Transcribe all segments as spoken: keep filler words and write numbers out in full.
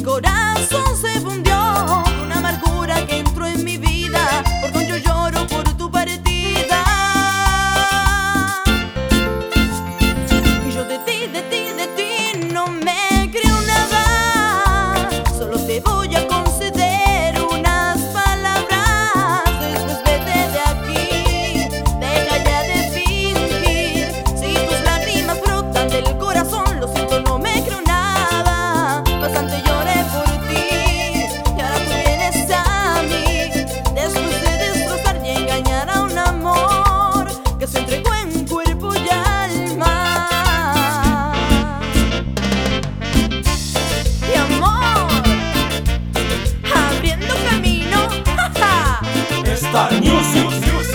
corazón se fundió con una amargura que entró en mi vida, porque yo lloro por tu partida. Y yo de ti, de ti, de ti no me creo nada. Solo te voy a conceder unas palabras. Después vete de aquí, deja ya de fingir. Si tus lágrimas brotan del corazón, lo siento, no me creo nada. Bastante lloré por ti y ahora tú vienes a mí. Después de destrozar y engañar a un amor que se entregó en cuerpo y alma. Y amor, abriendo camino, jaja. Star Music.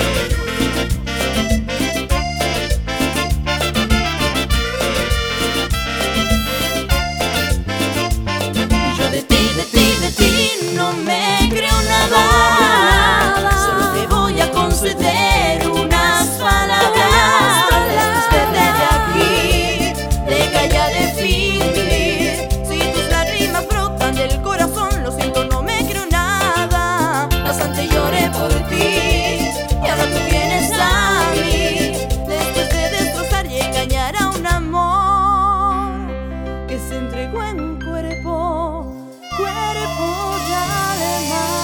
Y yo de ti, de ti, de ti no me creo nada. Solo te voy a conceder unas palabras. Después vete de aquí, deja ya de fingir. Si tus lágrimas brotan del corazón, lo siento, no me creo nada. Bastante lloré por ti y ahora tú vienes a mí. Después de destrozar y engañar a un amor que se entregó en cuerpo, cuerpo y alma.